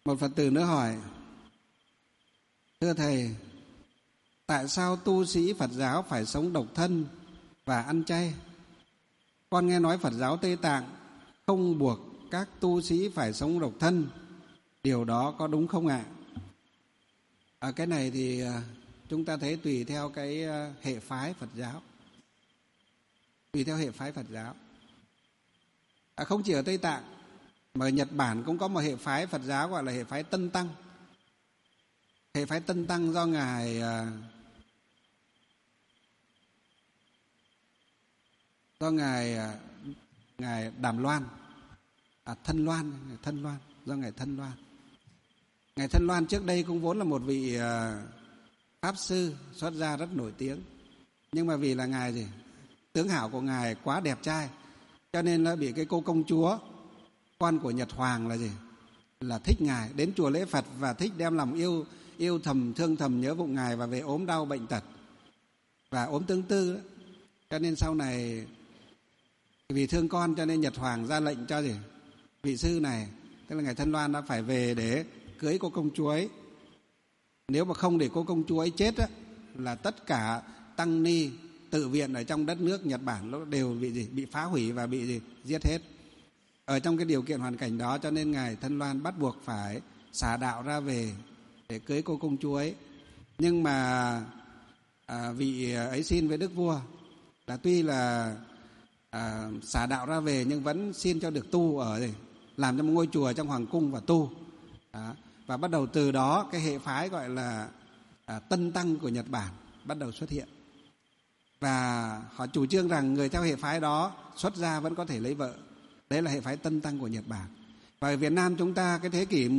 Một Phật tử nữa hỏi: thưa Thầy, tại sao tu sĩ Phật giáo phải sống độc thân và ăn chay? Con nghe nói Phật giáo Tây Tạng không buộc các tu sĩ phải sống độc thân. Điều đó có đúng không ạ? Cái này thì chúng ta thấy tùy theo cái hệ phái Phật giáo. Tùy theo hệ phái Phật giáo. Không chỉ ở Tây Tạng, mà ở Nhật Bản cũng có một hệ phái Phật giáo gọi là hệ phái Tân Tăng. Hệ phái Tân Tăng do Ngài Đàm Loan, Thân Loan, do Ngài Thân Loan. Ngài Thân Loan trước đây cũng vốn là một vị Pháp Sư xuất gia rất nổi tiếng. Nhưng mà vì là Ngài gì? Tướng hảo của Ngài quá đẹp trai, cho nên là bị cái cô công chúa, con của Nhật Hoàng là gì? Là thích Ngài, đến chùa lễ Phật và thích đem lòng yêu thầm, thương thầm, nhớ vụng Ngài, và về ốm đau bệnh tật và ốm tương tư đó. Cho nên sau này vì thương con cho nên Nhật Hoàng ra lệnh cho gì? Vị sư này, tức là Ngài Thân Loan đã phải về để cưới cô công chúa ấy. Nếu mà không để cô công chúa ấy chết á, là tất cả tăng ni tự viện ở trong đất nước Nhật Bản nó đều bị phá hủy và bị giết hết. Ở trong cái điều kiện hoàn cảnh đó cho nên Ngài Thân Loan bắt buộc phải xả đạo ra về để cưới cô công chúa ấy. Nhưng mà vị ấy xin với Đức Vua là tuy là xả đạo ra về nhưng vẫn xin cho được tu ở đây, làm cho một ngôi chùa trong hoàng cung và tu. Và bắt đầu từ đó cái hệ phái gọi là Tân Tăng của Nhật Bản bắt đầu xuất hiện. Và họ chủ trương rằng người theo hệ phái đó xuất gia vẫn có thể lấy vợ. Đấy là hệ phái Tân Tăng của Nhật Bản. Và ở Việt Nam chúng ta cái thế kỷ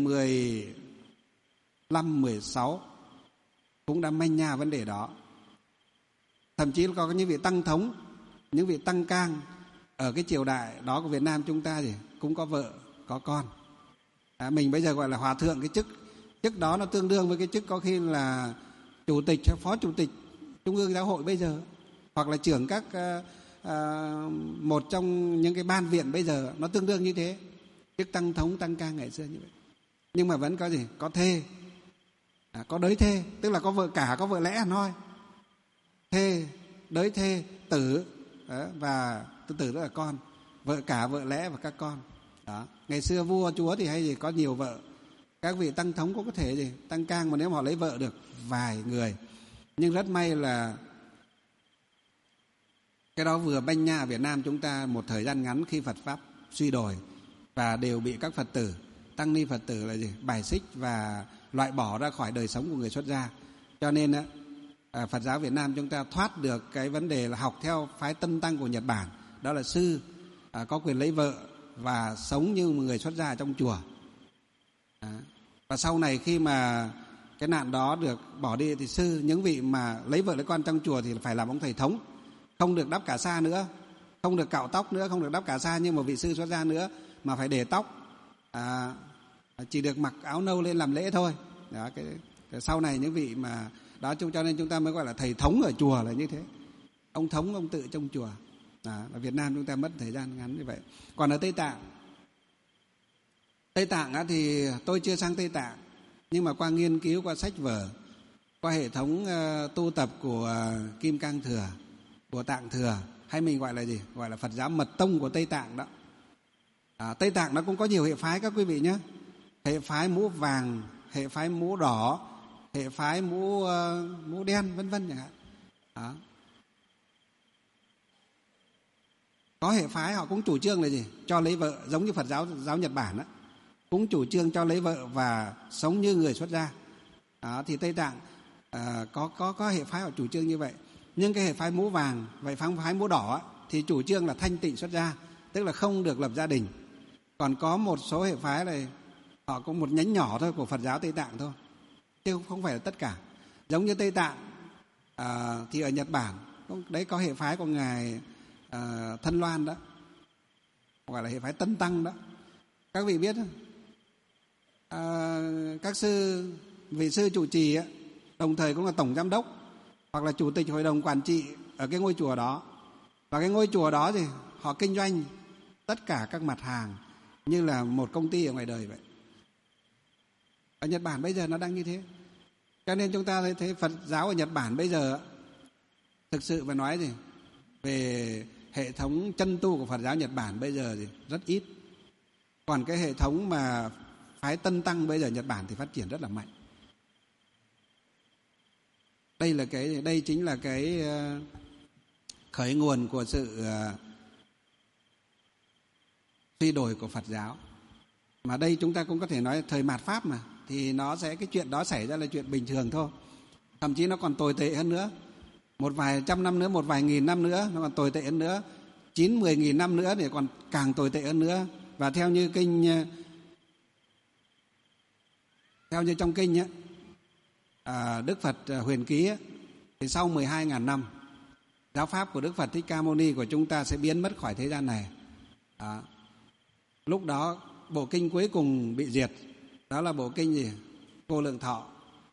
15, 16 cũng đã manh nha vấn đề đó. Thậm chí có những vị tăng thống, những vị tăng cang ở cái triều đại đó của Việt Nam chúng ta thì cũng có vợ, có con. Mình bây giờ gọi là hòa thượng, cái chức đó nó tương đương với cái chức có khi là chủ tịch hay phó chủ tịch Trung ương Giáo hội bây giờ, hoặc là trưởng các một trong những cái ban viện bây giờ, nó tương đương như thế. Chức tăng thống, tăng cang ngày xưa như vậy. Nhưng mà vẫn có gì? Có thê, có đới thê, tức là có vợ cả, có vợ lẽ hẳn hoi. Thê, đới thê, tử, và tử đó là con, vợ cả, vợ lẽ và các con. Đó. Ngày xưa vua chúa thì hay gì có nhiều vợ. Các vị tăng thống cũng có thể gì tăng cang, mà nếu mà họ lấy vợ được vài người. Nhưng rất may là cái đó vừa banh nha ở Việt Nam chúng ta một thời gian ngắn khi Phật pháp suy đồi và đều bị các Phật tử, tăng ni Phật tử là gì bài xích và loại bỏ ra khỏi đời sống của người xuất gia. Cho nên Phật giáo Việt Nam chúng ta thoát được cái vấn đề là học theo phái Tân Tăng của Nhật Bản, đó là sư có quyền lấy vợ và sống như một người xuất gia trong chùa. Và sau này khi mà cái nạn đó được bỏ đi thì sư, những vị mà lấy vợ lấy con trong chùa thì phải làm ông thầy thống, không được đắp cả sa nữa, không được cạo tóc nữa, không được đắp cả sa như một vị sư xuất gia nữa, mà phải để tóc, chỉ được mặc áo nâu lên làm lễ thôi. Đó, cái sau này những vị mà đó, cho nên chúng ta mới gọi là thầy thống ở chùa là như thế. Ông thống, ông tự trong chùa. Ở Việt Nam chúng ta mất thời gian ngắn như vậy. Còn ở Tây Tạng thì tôi chưa sang Tây Tạng, nhưng mà qua nghiên cứu, qua sách vở, qua hệ thống tu tập của Kim Cang Thừa, của Tạng Thừa, hay mình gọi là gì? Gọi là Phật giáo mật tông của Tây Tạng đó. Tây Tạng nó cũng có nhiều hệ phái các quý vị nhé. Hệ phái mũ vàng, hệ phái mũ đỏ, hệ phái mũ đen, vân vân chẳng hạn. Có hệ phái họ cũng chủ trương là gì? Cho lấy vợ, giống như Phật giáo Nhật Bản đó, cũng chủ trương cho lấy vợ và sống như người xuất gia. Thì Tây Tạng có hệ phái họ chủ trương như vậy. Nhưng cái hệ phái mũ vàng, vậy phái mũ đỏ thì chủ trương là thanh tịnh xuất gia, tức là không được lập gia đình. Còn có một số hệ phái này họ có một nhánh nhỏ thôi của Phật giáo Tây Tạng thôi, chứ không phải là tất cả. Giống như Tây Tạng thì ở Nhật Bản đấy có hệ phái của Ngài Thân Loan đó, gọi là hệ phái Tân Tăng đó. Các vị biết các vị sư trụ trì đồng thời cũng là tổng giám đốc hoặc là chủ tịch hội đồng quản trị ở cái ngôi chùa đó. Và cái ngôi chùa đó thì họ kinh doanh tất cả các mặt hàng như là một công ty ở ngoài đời vậy. Ở Nhật Bản bây giờ nó đang như thế. Cho nên chúng ta thấy Phật giáo ở Nhật Bản bây giờ thực sự phải nói gì về hệ thống chân tu của Phật giáo Nhật Bản bây giờ thì rất ít. Còn cái hệ thống mà phái Tân Tăng bây giờ Nhật Bản thì phát triển rất là mạnh. Đây chính là cái khởi nguồn của sự suy đổi của Phật giáo. Mà đây chúng ta cũng có thể nói thời mạt Pháp mà, thì nó sẽ cái chuyện đó xảy ra là chuyện bình thường thôi. Thậm chí nó còn tồi tệ hơn nữa. Một vài trăm năm nữa, một vài nghìn năm nữa nó còn tồi tệ hơn nữa. 9-10 nghìn năm nữa thì còn càng tồi tệ hơn nữa. Và theo như trong kinh ấy, Đức Phật huyền ký ấy, thì sau 12.000 năm giáo pháp của Đức Phật Thích Ca Mâu Ni của chúng ta sẽ biến mất khỏi thế gian này. Lúc đó bộ kinh cuối cùng bị diệt, đó là bộ kinh gì? Vô Lượng Thọ.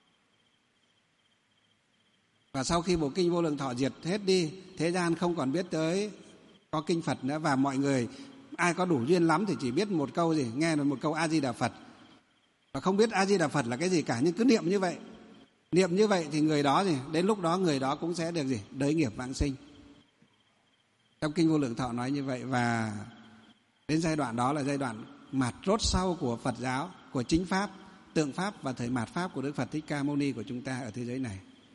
Và sau khi bộ kinh Vô Lượng Thọ diệt hết đi, thế gian không còn biết tới có kinh Phật nữa. Và mọi người ai có đủ duyên lắm thì chỉ biết một câu gì, nghe được một câu A Di Đà Phật, và không biết A Di Đà Phật là cái gì cả, nhưng cứ niệm như vậy. Niệm như vậy thì người đó gì, đến lúc đó người đó cũng sẽ được gì? Đới nghiệp vãng sinh. Trong kinh Vô Lượng Thọ nói như vậy. Và đến giai đoạn đó là giai đoạn mạt rốt sau của Phật giáo, của chính pháp, tượng pháp và thời mạt pháp của Đức Phật Thích Ca Mâu Ni của chúng ta ở thế giới này.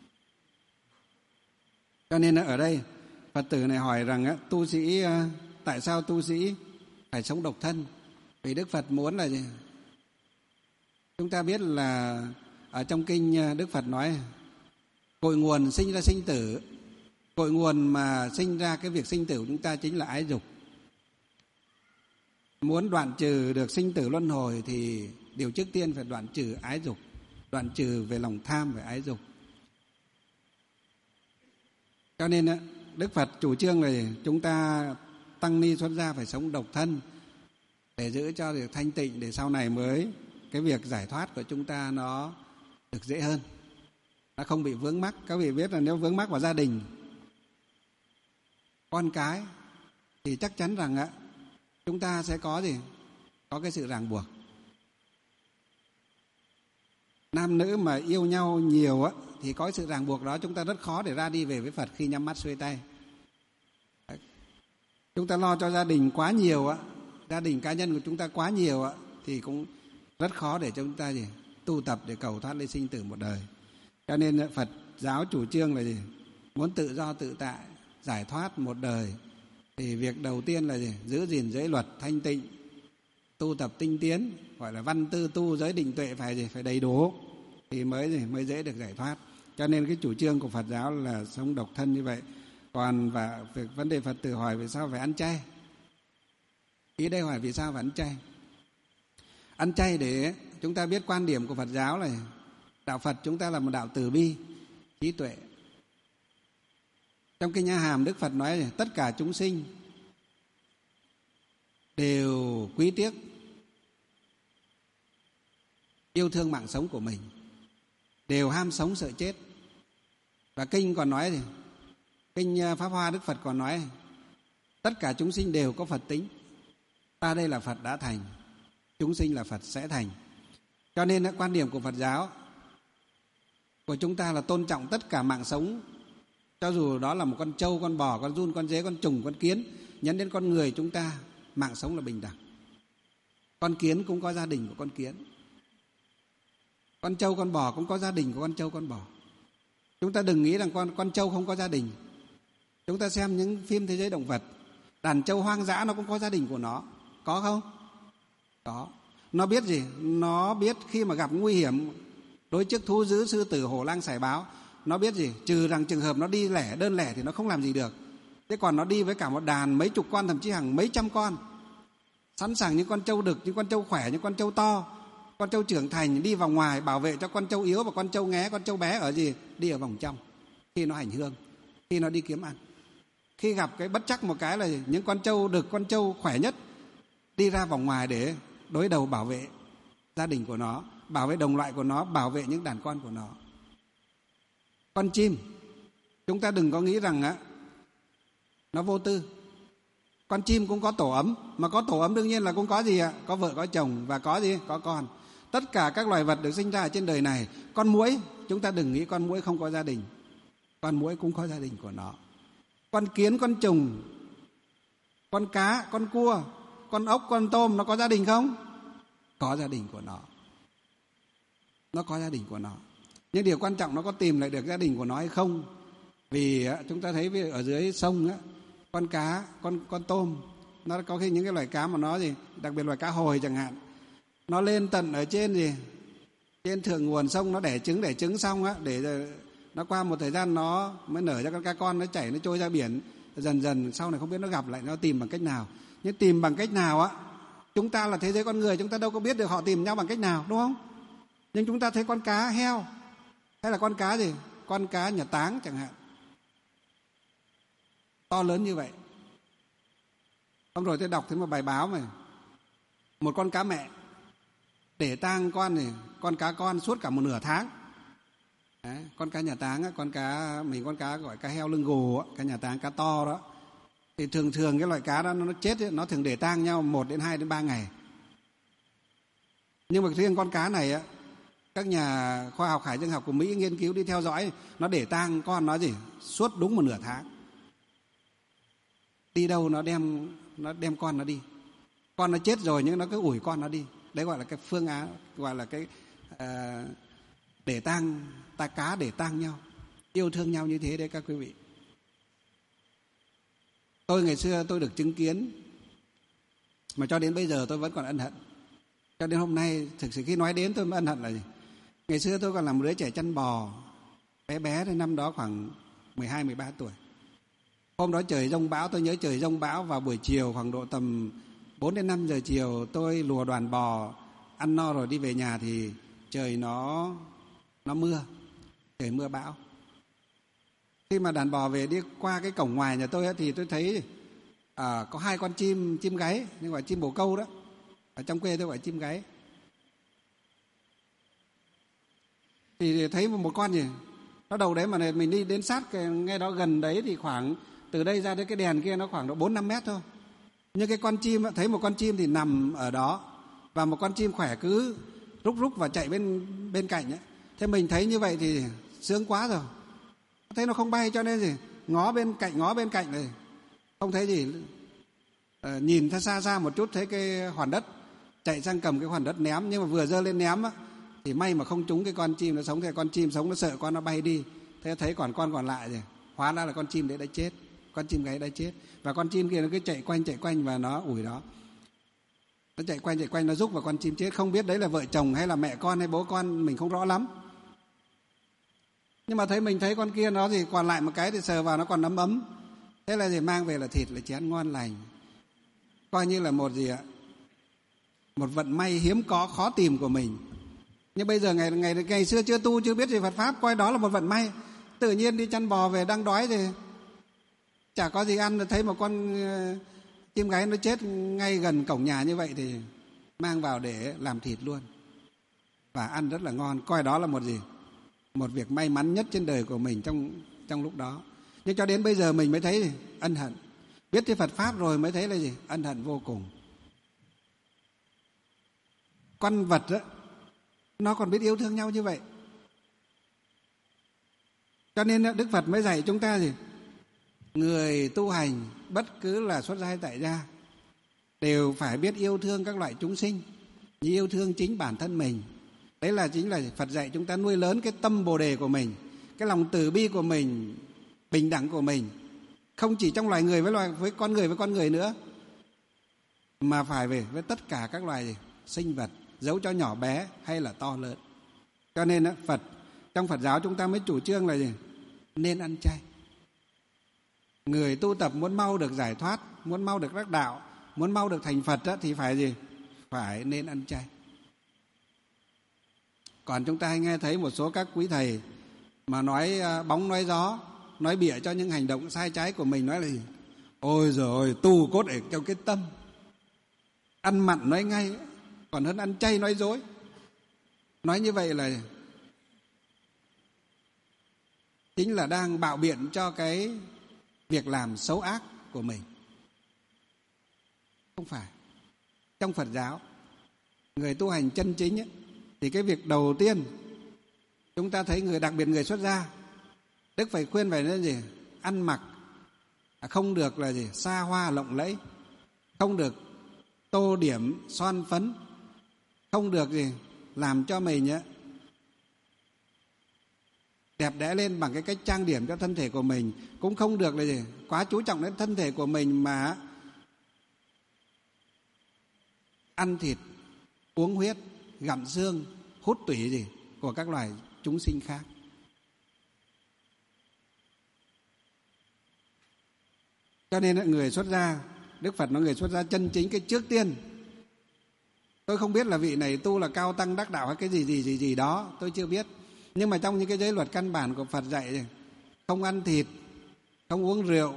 Cho nên ở đây Phật tử này hỏi rằng tu sĩ, tại sao tu sĩ phải sống độc thân? Vì Đức Phật muốn là gì? Chúng ta biết là ở trong kinh Đức Phật nói cội nguồn sinh ra sinh tử. Cội nguồn mà sinh ra cái việc sinh tử của chúng ta chính là ái dục. Muốn đoạn trừ được sinh tử luân hồi thì điều trước tiên phải đoạn trừ ái dục, đoạn trừ về lòng tham về ái dục. Cho nên Đức Phật chủ trương là chúng ta tăng ni xuất gia phải sống độc thân để giữ cho được thanh tịnh, để sau này mới cái việc giải thoát của chúng ta nó được dễ hơn, nó không bị vướng mắc. Các vị biết là nếu vướng mắc vào gia đình, con cái thì chắc chắn rằng chúng ta sẽ có gì? Có cái sự ràng buộc. Nam nữ mà yêu nhau nhiều thì có sự ràng buộc đó, chúng ta rất khó để ra đi về với Phật khi nhắm mắt xuôi tay. Chúng ta lo cho gia đình quá nhiều, gia đình cá nhân của chúng ta quá nhiều thì cũng rất khó để chúng ta gì? Tu tập để cầu thoát ly sinh tử một đời. Cho nên Phật giáo chủ trương là gì? Muốn tự do tự tại, giải thoát một đời thì việc đầu tiên là gì? Giữ gìn giới luật thanh tịnh, tu tập tinh tiến, gọi là văn tư tu giới định tuệ phải gì? Phải đầy đủ thì mới dễ được giải thoát. Cho nên cái chủ trương của Phật giáo là sống độc thân như vậy. Còn về vấn đề Phật tử hỏi vì sao phải ăn chay, ý đây hỏi vì sao phải ăn chay. Ăn chay để chúng ta biết quan điểm của Phật giáo là đạo Phật chúng ta là một đạo từ bi, trí tuệ. Trong kinh A Hàm Đức Phật nói là tất cả chúng sinh đều quý tiếc, yêu thương mạng sống của mình, đều ham sống sợ chết. Và kinh còn nói gì? Kinh Pháp Hoa Đức Phật còn nói tất cả chúng sinh đều có Phật tính. Ta đây là Phật đã thành, chúng sinh là Phật sẽ thành. Cho nên quan điểm của Phật giáo của chúng ta là tôn trọng tất cả mạng sống, cho dù đó là một con trâu, con bò, con giun, con dế, con trùng, con kiến. Nhấn đến con người chúng ta, mạng sống là bình đẳng. Con kiến cũng có gia đình của con kiến, con trâu, con bò cũng có gia đình của con trâu, con bò. Chúng ta đừng nghĩ rằng con trâu không có gia đình. Chúng ta xem những phim thế giới động vật, đàn trâu hoang dã nó cũng có gia đình của nó, có không? Có. Nó biết gì? Nó biết khi mà gặp nguy hiểm đối trước thú dữ, sư tử, hổ lang, sải báo, nó biết gì? Trừ rằng trường hợp nó đi đơn lẻ thì nó không làm gì được. Thế còn nó đi với cả một đàn mấy chục con, thậm chí hàng mấy trăm con, sẵn sàng những con trâu đực, những con trâu khỏe, những con trâu to, con trâu trưởng thành đi vào ngoài bảo vệ cho con trâu yếu, và con trâu nghé, con trâu bé ở gì? Đi ở vòng trong khi nó hành hương, khi nó đi kiếm ăn. Khi gặp cái bất trắc một cái là những con trâu đực, con trâu khỏe nhất đi ra vòng ngoài để đối đầu bảo vệ gia đình của nó, bảo vệ đồng loại của nó, bảo vệ những đàn con của nó. Con chim, chúng ta đừng có nghĩ rằng nó vô tư. Con chim cũng có tổ ấm, mà có tổ ấm đương nhiên là cũng có gì ạ? Có vợ, có chồng và có gì? Có con. Tất cả các loài vật được sinh ra ở trên đời này, con muỗi, chúng ta đừng nghĩ con muỗi không có gia đình. Con muỗi cũng có gia đình của nó. Con kiến, con trùng, con cá, con cua, con ốc, con tôm, nó có gia đình không? Có gia đình của nó. Nó có gia đình của nó. Nhưng điều quan trọng nó có tìm lại được gia đình của nó hay không? Vì chúng ta thấy ở dưới sông con cá, con tôm, nó có khi những cái loài cá mà nó gì, đặc biệt loài cá hồi chẳng hạn, nó lên tận ở trên gì, trên thượng nguồn sông, nó đẻ trứng xong để nó qua một thời gian nó mới nở ra con cá con, nó chảy, nó trôi ra biển, dần dần sau này không biết nó gặp lại, nó tìm bằng cách nào. Nhưng tìm bằng cách nào chúng ta là thế giới con người, chúng ta đâu có biết được họ tìm nhau bằng cách nào, đúng không? Nhưng chúng ta thấy con cá heo hay là con cá gì, con cá nhà táng chẳng hạn, to lớn như vậy. Hôm rồi tôi đọc thấy một bài báo mà một con cá mẹ để tang con cá con suốt cả một nửa tháng. Đấy, con cá nhà táng, con cá gọi cá heo lưng gù, cá nhà táng, cá to đó. Thì thường cái loại cá đó nó chết ấy, nó thường để tang nhau 1 đến 2 đến 3 ngày. Nhưng mà riêng con cá này các nhà khoa học hải dương học của Mỹ nghiên cứu đi theo dõi, nó để tang con nó gì suốt đúng một nửa tháng. Đi đâu nó đem con nó đi. Con nó chết rồi nhưng nó cứ ủi con nó đi. Đấy gọi là cái phương án, gọi là cái để tang, cá để tang nhau, yêu thương nhau như thế đấy các quý vị. Tôi ngày xưa tôi được chứng kiến, mà cho đến bây giờ tôi vẫn còn ân hận. Cho đến hôm nay thực sự khi nói đến tôi mới ân hận là gì? Ngày xưa tôi còn làm một đứa trẻ chăn bò bé thôi, năm đó khoảng 12-13 tuổi. Hôm đó trời giông bão, tôi nhớ trời giông bão, vào buổi chiều khoảng độ tầm 4 đến 5 giờ chiều, tôi lùa đoàn bò ăn no rồi đi về nhà thì trời nó mưa, trời mưa bão. Khi mà đàn bò về đi qua cái cổng ngoài nhà tôi thì tôi thấy có 2 con chim gáy, nhưng gọi chim bồ câu đó. Ở trong quê tôi gọi chim gáy. Thì thấy một con gì nó đầu đấy, mà mình đi đến sát ngay đó gần đấy thì khoảng từ đây ra đến cái đèn kia nó khoảng độ 4-5 mét thôi. Nhưng cái con chim, thấy một con chim thì nằm ở đó, và một con chim khỏe cứ rúc và chạy bên cạnh ấy. Thế mình thấy như vậy thì sướng quá rồi. Thấy nó không bay cho nên gì ngó bên cạnh này không thấy gì. Nhìn xa một chút thấy cái hoàn đất, chạy sang cầm cái hoàn đất ném, nhưng mà vừa giơ lên ném thì may mà không trúng cái con chim nó sống. Thì con chim sống nó sợ con nó bay đi, thế thấy con còn lại rồi, hóa ra là con chim đấy đã chết, con chim gáy đã chết. Và con chim kia nó cứ chạy quanh và nó ủi đó, nó chạy quanh nó rúc vào con chim chết. Không biết đấy là vợ chồng hay là mẹ con hay bố con, mình không rõ lắm. Nhưng mà mình thấy con kia nó gì còn lại một cái thì sờ vào nó còn ấm. Thế là gì mang về là thịt, là chén ngon lành, coi như là một một vận may hiếm có khó tìm của mình. Nhưng bây giờ ngày xưa chưa tu, chưa biết gì Phật pháp, coi đó là một vận may. Tự nhiên đi chăn bò về đang đói thì chả có gì ăn, thấy một con chim gáy nó chết ngay gần cổng nhà như vậy thì mang vào để làm thịt luôn và ăn rất là ngon. Coi đó là một việc may mắn nhất trên đời của mình trong lúc đó. Nhưng cho đến bây giờ mình mới thấy ân hận. Biết cái Phật pháp rồi mới thấy là gì? Ân hận vô cùng. Con vật đó, nó còn biết yêu thương nhau như vậy. Cho nên Đức Phật mới dạy chúng ta gì? Người tu hành bất cứ là xuất gia hay tại gia đều phải biết yêu thương các loại chúng sinh như yêu thương chính bản thân mình. Đấy là chính là Phật dạy chúng ta nuôi lớn cái tâm Bồ đề của mình, cái lòng từ bi của mình, bình đẳng của mình, không chỉ trong loài người với con người nữa, mà phải với tất cả các loài sinh vật, dẫu cho nhỏ bé hay là to lớn. Cho nên trong Phật giáo chúng ta mới chủ trương là gì? Nên ăn chay. Người tu tập muốn mau được giải thoát, muốn mau được đắc đạo, muốn mau được thành Phật thì phải gì? Phải nên ăn chay. Còn chúng ta hay nghe thấy một số các quý thầy mà nói bóng nói gió, nói bịa cho những hành động sai trái của mình, nói là gì? Ôi giời ơi, tu cốt ở trong cái tâm, ăn mặn nói ngay còn hơn ăn chay nói dối. Nói như vậy là chính là đang bạo biện cho cái việc làm xấu ác của mình. Không phải. Trong Phật giáo, người tu hành chân chính ấy, Thì cái việc đầu tiên chúng ta thấy đặc biệt người xuất gia, Đức phải khuyên phải nên gì? Ăn mặc không được là gì? Xa hoa lộng lẫy, không được tô điểm son phấn, không được gì? Làm cho mình đẹp đẽ lên bằng cái cách trang điểm cho thân thể của mình, cũng không được là gì? Quá chú trọng đến thân thể của mình mà ăn thịt, uống huyết, gặm xương, hút tủy gì của các loài chúng sinh khác. Cho nên người xuất gia, Đức Phật nói người xuất gia chân chính, cái trước tiên, tôi không biết là vị này tu là cao tăng đắc đạo hay cái gì đó, tôi chưa biết. Nhưng mà trong những cái giới luật căn bản của Phật dạy, không ăn thịt, không uống rượu,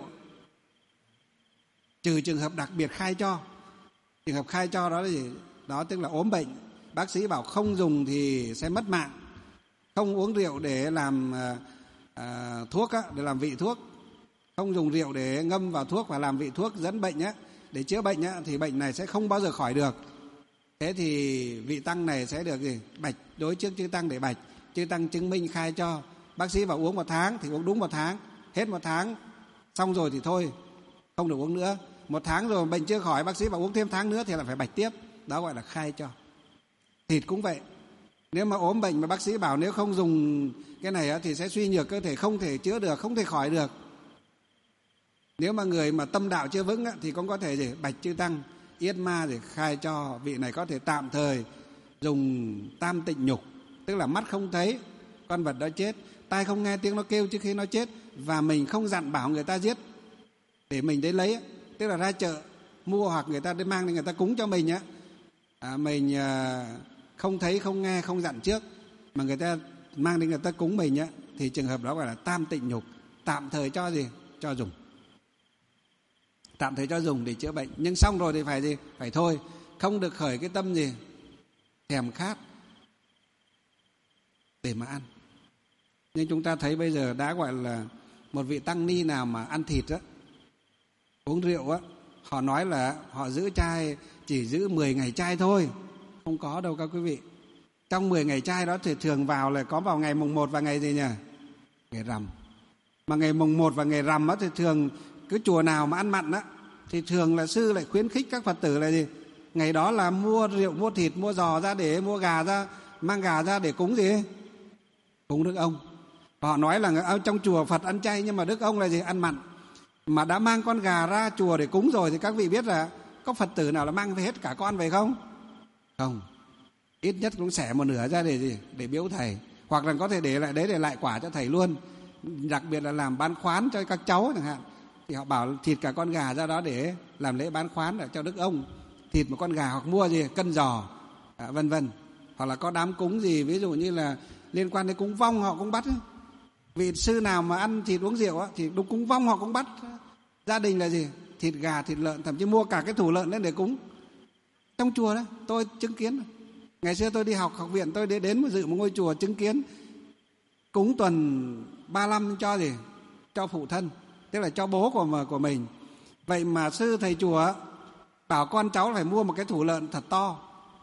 trừ trường hợp đặc biệt khai cho. Trường hợp khai cho đó là gì? Đó tức là ốm bệnh, bác sĩ bảo không dùng thì sẽ mất mạng. Không uống rượu để làm thuốc để làm vị thuốc, không dùng rượu để ngâm vào thuốc và làm vị thuốc dẫn bệnh để chữa bệnh thì bệnh này sẽ không bao giờ khỏi được. Thế thì vị tăng này sẽ được gì? Bạch đối trước chư tăng để bạch. Chư tăng chứng minh khai cho. Bác sĩ bảo uống 1 tháng thì uống đúng 1 tháng. Hết 1 tháng xong rồi thì thôi, không được uống nữa. 1 tháng rồi bệnh chưa khỏi, bác sĩ bảo uống thêm tháng nữa thì là phải bạch tiếp. Đó gọi là khai cho. Thịt cũng vậy. Nếu mà ốm bệnh mà bác sĩ bảo nếu không dùng cái này thì sẽ suy nhược cơ thể, không thể chữa được, không thể khỏi được. Nếu mà người mà tâm đạo chưa vững thì cũng có thể gì? Bạch chư tăng yết ma để khai cho vị này có thể tạm thời dùng tam tịnh nhục, tức là mắt không thấy con vật đó chết, tai không nghe tiếng nó kêu trước khi nó chết, và mình không dặn bảo người ta giết để mình đến lấy, tức là ra chợ mua hoặc người ta đến mang đến người ta cúng cho mình mình không thấy không nghe không dặn trước mà người ta mang đến người ta cúng mình thì trường hợp đó gọi là tam tịnh nhục, tạm thời cho gì? Cho dùng. Tạm thời cho dùng để chữa bệnh, nhưng xong rồi thì phải gì? Phải thôi, không được khởi cái tâm gì? Thèm khát để mà ăn. Nhưng chúng ta thấy bây giờ đã gọi là một vị tăng ni nào mà ăn thịt uống rượu họ nói là họ giữ chay chỉ giữ 10 ngày chay thôi. Không có đâu các quý vị. Trong 10 ngày chay đó thì thường vào là có vào ngày mùng 1 và ngày gì nhỉ? Ngày rằm. Mà ngày mùng 1 và ngày rằm thì thường cứ chùa nào mà ăn mặn thì thường là sư lại khuyến khích các Phật tử là gì? Ngày đó là mua rượu, mua thịt, mua giò ra để mua gà ra, mang gà ra để cúng gì? Cúng Đức Ông. Họ nói là ở trong chùa Phật ăn chay nhưng mà Đức Ông là gì? Ăn mặn. Mà đã mang con gà ra chùa để cúng rồi thì các vị biết là có Phật tử nào là mang hết cả con về không? Không. Ít nhất cũng xẻ một nửa ra để gì? Để biếu thầy. Hoặc là có thể để lại đấy để lại quả cho thầy luôn. Đặc biệt là làm bán khoán cho các cháu chẳng hạn. Thì họ bảo thịt cả con gà ra đó để làm lễ bán khoán để cho Đức Ông. Thịt một con gà hoặc mua gì? Cân giò, vân vân. Hoặc là có đám cúng gì, ví dụ như là liên quan đến cúng vong họ cũng bắt. Vị sư nào mà ăn thịt uống rượu thì đúng cúng vong họ cũng bắt. Gia đình là gì? Thịt gà, thịt lợn, thậm chí mua cả cái thủ lợn lên để cúng. Trong chùa đó, tôi chứng kiến. Ngày xưa tôi đi học viện, tôi đến dự một ngôi chùa chứng kiến cúng tuần 35 cho gì? Cho phụ thân, tức là cho bố của mình. Vậy mà sư thầy chùa bảo con cháu phải mua một cái thủ lợn thật to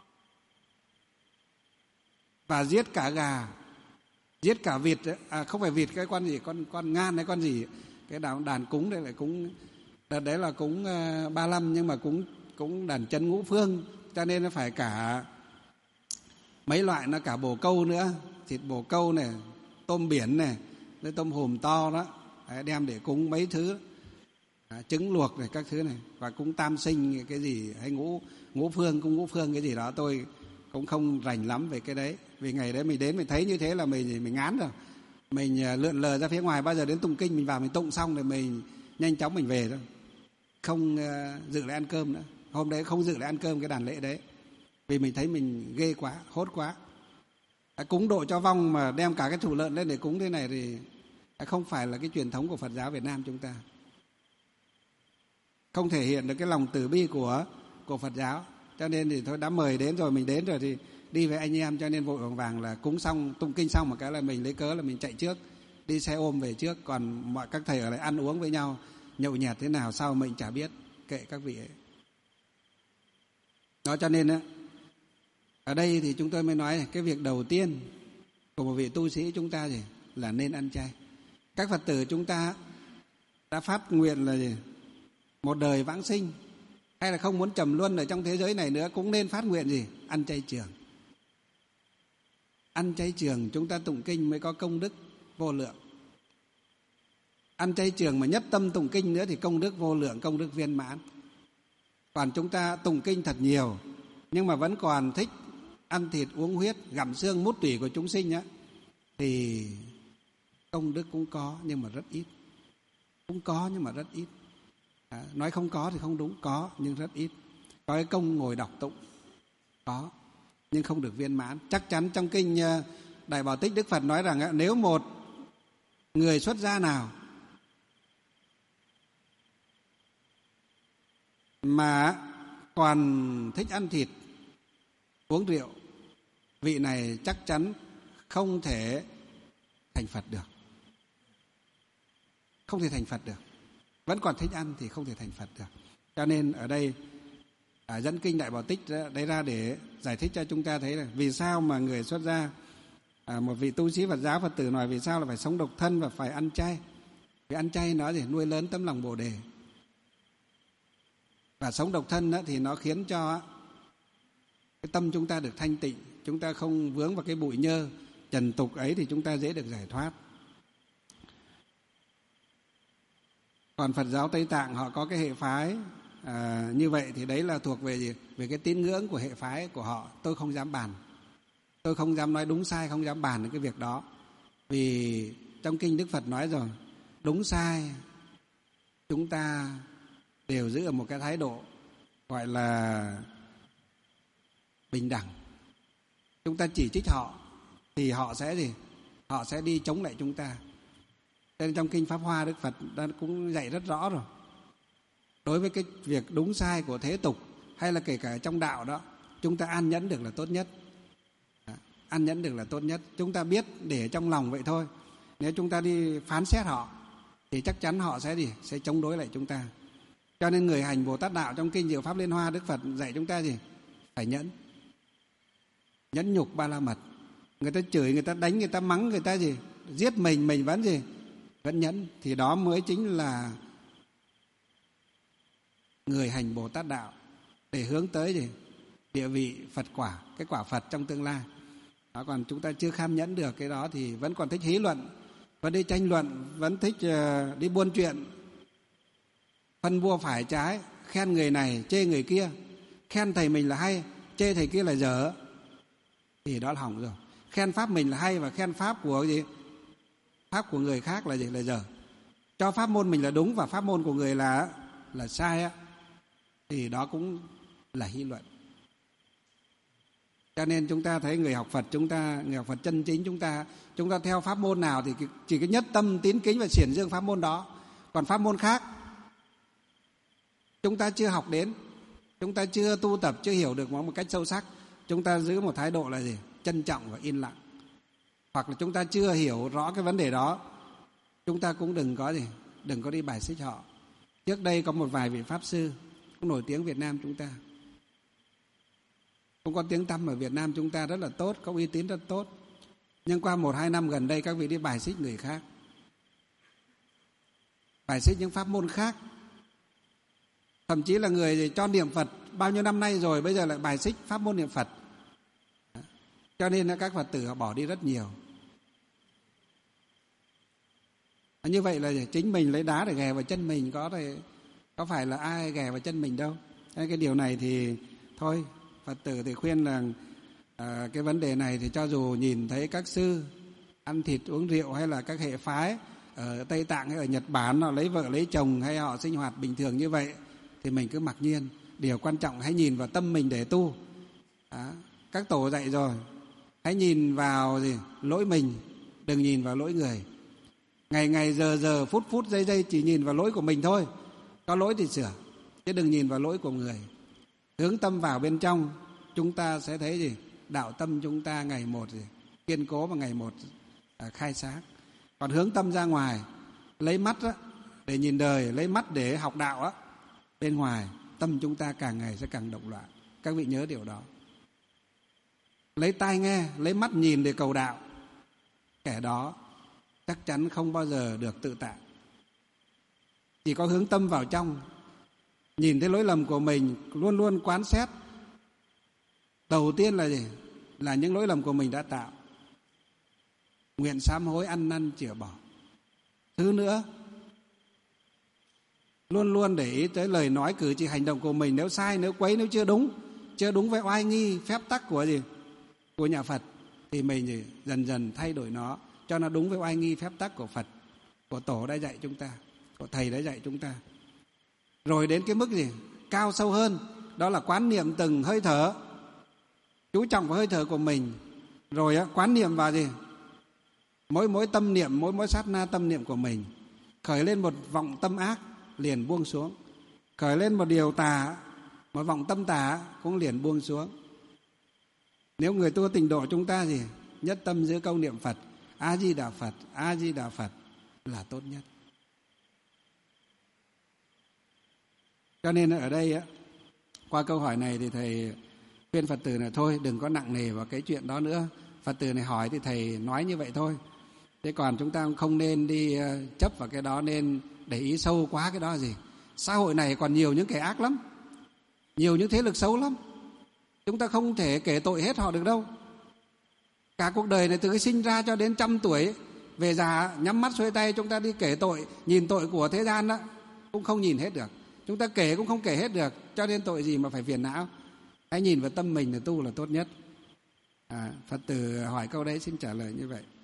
và giết cả gà, giết cả vịt, không phải vịt, cái con gì, con ngan hay con gì, cái đàn cúng đây lại cúng, đợt đấy là cúng 35 nhưng mà cúng đàn chân ngũ phương, cho nên nó phải cả mấy loại, nó cả bồ câu nữa, thịt bồ câu này, tôm biển này, với tôm hùm to đó, đấy, đem để cúng mấy thứ, trứng luộc này các thứ này, và cúng tam sinh cái gì hay ngũ phương, cúng ngũ phương cái gì đó, tôi cũng không rành lắm về cái đấy. Vì ngày đấy mình đến mình thấy như thế là mình ngán rồi, mình lượn lờ ra phía ngoài, bao giờ đến tụng kinh mình vào mình tụng xong rồi mình nhanh chóng mình về thôi, không dự lại ăn cơm nữa. Hôm đấy không dự lại ăn cơm cái đàn lễ đấy, vì mình thấy mình ghê quá, hốt quá. Cúng độ cho vong mà đem cả cái thủ lợn lên để cúng thế này thì không phải là cái truyền thống của Phật giáo Việt Nam chúng ta, không thể hiện được cái lòng từ bi của Phật giáo. Cho nên thì thôi, đã mời đến rồi, mình đến rồi thì đi với anh em, cho nên vội vàng là cúng xong, tụng kinh xong một cái là mình lấy cớ là mình chạy trước, đi xe ôm về trước, còn mọi các thầy ở lại ăn uống với nhau, nhậu nhẹt thế nào sau mình chả biết, kệ các vị ấy. Đó, cho nên Ở đây thì chúng tôi mới nói cái việc đầu tiên của một vị tu sĩ chúng ta gì là nên ăn chay. Các Phật tử chúng ta đã phát nguyện là gì? Một đời vãng sinh, hay là không muốn trầm luân ở trong thế giới này nữa, cũng nên phát nguyện gì? Ăn chay trường. Ăn chay trường chúng ta tụng kinh mới có công đức vô lượng. Ăn chay trường mà nhất tâm tụng kinh nữa thì công đức vô lượng, công đức viên mãn. Còn chúng ta tụng kinh thật nhiều nhưng mà vẫn còn thích ăn thịt uống huyết, gặm xương mút tủy của chúng sinh á, thì công đức cũng có nhưng mà rất ít. Cũng có nhưng mà rất ít. Nói không có thì không đúng, có nhưng rất ít. Có cái công ngồi đọc tụng có nhưng không được viên mãn. Chắc chắn trong kinh Đại Bảo Tích Đức Phật nói rằng nếu một người xuất gia nào mà còn thích ăn thịt uống rượu, vị này chắc chắn không thể thành Phật được. Không thể thành Phật được. Vẫn còn thích ăn thì không thể thành Phật được. Cho nên ở đây dẫn kinh Đại Bảo Tích đấy ra để giải thích cho chúng ta thấy là vì sao mà người xuất gia, một vị tu sĩ Phật giáo Phật tử nói vì sao là phải sống độc thân và phải ăn chay. Vì ăn chay nó để nuôi lớn tấm lòng Bồ Đề. Và sống độc thân thì nó khiến cho cái tâm chúng ta được thanh tịnh, chúng ta không vướng vào cái bụi nhơ trần tục ấy thì chúng ta dễ được giải thoát. Còn Phật giáo Tây Tạng họ có cái hệ phái như vậy thì đấy là thuộc về gì? Về cái tín ngưỡng của hệ phái của họ. Tôi không dám bàn, tôi không dám nói đúng sai, không dám bàn đến cái việc đó. Vì trong kinh Đức Phật nói rồi, đúng sai chúng ta đều giữ ở một cái thái độ gọi là bình đẳng. Chúng ta chỉ trích họ thì họ sẽ gì? Họ sẽ đi chống lại chúng ta. Nên trong kinh Pháp Hoa Đức Phật đã cũng dạy rất rõ rồi. Đối với cái việc đúng sai của thế tục hay là kể cả trong đạo đó, chúng ta an nhẫn được là tốt nhất. An nhẫn được là tốt nhất. Chúng ta biết để trong lòng vậy thôi. Nếu chúng ta đi phán xét họ thì chắc chắn họ sẽ gì? Sẽ chống đối lại chúng ta. Cho nên người hành Bồ Tát Đạo trong kinh Diệu Pháp Liên Hoa Đức Phật dạy chúng ta gì? Phải nhẫn. Nhẫn nhục ba la mật. Người ta chửi, người ta đánh, người ta mắng, người ta gì? Giết mình vẫn gì? Vẫn nhẫn. Thì đó mới chính là người hành Bồ Tát Đạo để hướng tới gì? Địa vị Phật quả, cái quả Phật trong tương lai. Đó, còn chúng ta chưa kham nhẫn được cái đó thì vẫn còn thích hí luận, vẫn đi tranh luận, vẫn thích đi buôn chuyện, phân bua phải trái, khen người này, chê người kia, khen thầy mình là hay, chê thầy kia là dở, thì đó là hỏng rồi. Khen pháp mình là hay và khen pháp của gì? Pháp của người khác là gì? Là dở. Cho pháp môn mình là đúng và pháp môn của người là sai á, thì đó cũng là hí luận. Cho nên chúng ta thấy người học Phật, người học Phật chân chính, chúng ta theo pháp môn nào thì chỉ cái nhất tâm tín kính và xiển dương pháp môn đó. Còn pháp môn khác chúng ta chưa học đến, chúng ta chưa tu tập, chưa hiểu được một cách sâu sắc, chúng ta giữ một thái độ là gì? Trân trọng và yên lặng. Hoặc là chúng ta chưa hiểu rõ cái vấn đề đó, chúng ta cũng đừng có đi bài xích họ. Trước đây có một vài vị pháp sư cũng nổi tiếng Việt Nam chúng ta, cũng có tiếng tăm ở Việt Nam chúng ta rất là tốt, có uy tín rất tốt. Nhưng qua 1-2 năm gần đây các vị đi bài xích người khác, bài xích những pháp môn khác. Thậm chí là người cho niệm Phật bao nhiêu năm nay rồi, bây giờ lại bài xích pháp môn niệm Phật. Cho nên các Phật tử họ bỏ đi rất nhiều. Như vậy là chính mình lấy đá để ghè vào chân mình, có phải là ai ghè vào chân mình đâu. Cái điều này thì thôi, Phật tử thì khuyên là cái vấn đề này thì cho dù nhìn thấy các sư ăn thịt uống rượu hay là các hệ phái ở Tây Tạng hay ở Nhật Bản họ lấy vợ lấy chồng hay họ sinh hoạt bình thường như vậy thì mình cứ mặc nhiên. Điều quan trọng hãy nhìn vào tâm mình để tu. Các tổ dạy rồi, hãy nhìn vào lỗi mình, đừng nhìn vào lỗi người. Ngày giờ phút giây chỉ nhìn vào lỗi của mình thôi. Có lỗi thì sửa, chứ đừng nhìn vào lỗi của người. Hướng tâm vào bên trong, chúng ta sẽ thấy đạo tâm chúng ta ngày một kiên cố và ngày một khai sáng. Còn hướng tâm ra ngoài, lấy mắt để nhìn đời, lấy mắt để học đạo bên ngoài, tâm chúng ta càng ngày sẽ càng động loạn. Các vị nhớ điều đó. lấy tai nghe, lấy mắt nhìn để cầu đạo, kẻ đó chắc chắn không bao giờ được tự tại. Chỉ có hướng tâm vào trong, nhìn thấy lỗi lầm của mình, luôn luôn quán xét. Đầu tiên là gì? Là những lỗi lầm của mình đã tạo, nguyện sám hối, ăn năn chữa bỏ. Thứ nữa, luôn luôn để ý tới lời nói, cử chỉ, hành động của mình. Nếu sai, nếu quấy, nếu chưa đúng với oai nghi, phép tắc của gì? Của nhà Phật, thì mình dần dần thay đổi nó cho nó đúng với oai nghi, phép tắc của Phật, của Tổ đã dạy chúng ta, của Thầy đã dạy chúng ta. Rồi đến cái mức gì? Cao sâu hơn, đó là quán niệm từng hơi thở, chú trọng vào hơi thở của mình. Rồi quán niệm vào gì? Mỗi tâm niệm, mỗi sát na tâm niệm của mình. Khởi lên một vọng tâm ác, liền buông xuống. Khởi lên một điều tà, một vọng tâm tà, cũng liền buông xuống. Nếu người tu tịnh độ chúng ta gì? Nhất tâm giữ câu niệm Phật, A Di Đà Phật, A Di Đà Phật là tốt nhất. Cho nên ở đây qua câu hỏi này thì thầy khuyên Phật tử là thôi đừng có nặng nề vào cái chuyện đó nữa. Phật tử này hỏi thì thầy nói như vậy thôi. Thế còn chúng ta không nên đi chấp vào cái đó, nên để ý sâu quá cái đó gì. Xã hội này còn nhiều những kẻ ác lắm, nhiều những thế lực xấu lắm. Chúng ta không thể kể tội hết họ được đâu. Cả cuộc đời này từ cái sinh ra cho đến 100 tuổi, về già nhắm mắt xuôi tay chúng ta đi kể tội, nhìn tội của thế gian đó cũng không nhìn hết được. Chúng ta kể cũng không kể hết được, cho nên tội gì mà phải phiền não. Hãy nhìn vào tâm mình là tu là tốt nhất. Phật tử hỏi câu đấy xin trả lời như vậy.